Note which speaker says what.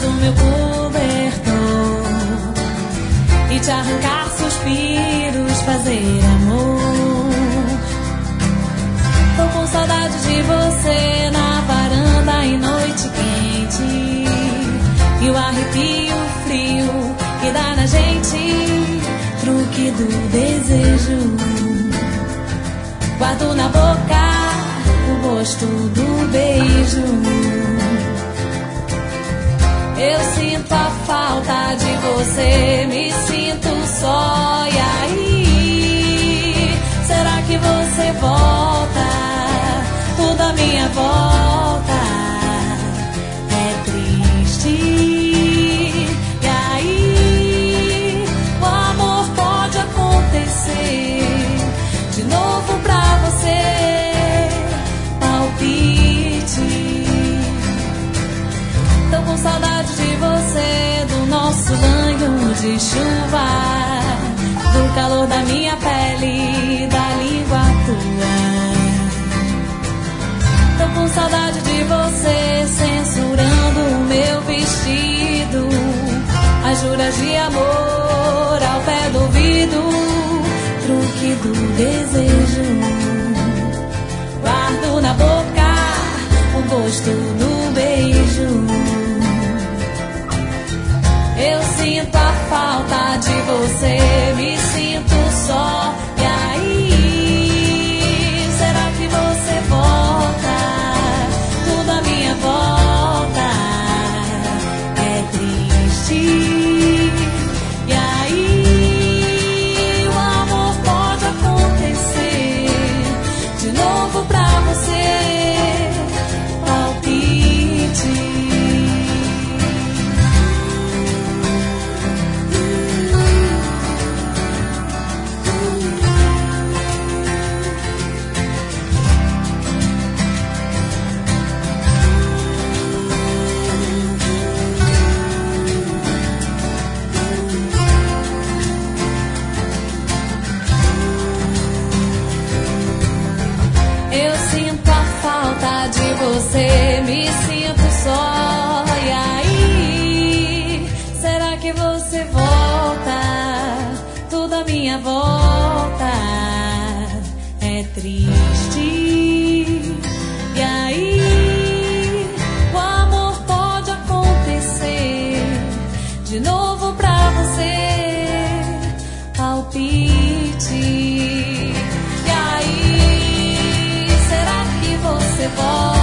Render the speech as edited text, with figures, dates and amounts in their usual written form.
Speaker 1: do meu cobertor e te arrancar suspiros, fazer amor. Tô com saudade de você na varanda em noite quente, e o arrepio frio que dá na gente, truque do desejo. Guardo na boca o gosto do beijo. Eu sinto a falta de você, me sinto só. E aí, será que você volta? Tudo à minha volta é triste. E aí, o amor pode acontecer de novo pra você. Tô com saudade de você, do nosso banho de chuva, do calor da minha pele, da língua tua. Tô com saudade de você, censurando o meu vestido, as juras de amor ao pé do ouvido, truque do desejo. Guardo na boca o gosto do beijo. Eu sinto a falta de você, me sinto só. E aí, será que você volta? Tudo à minha volta é triste. E aí, o amor pode acontecer de novo pra você. Você, me sinto só. E aí, será que você volta? Tudo à minha volta é triste. E aí, o amor pode acontecer de novo pra você. Palpite. E aí, será que você volta?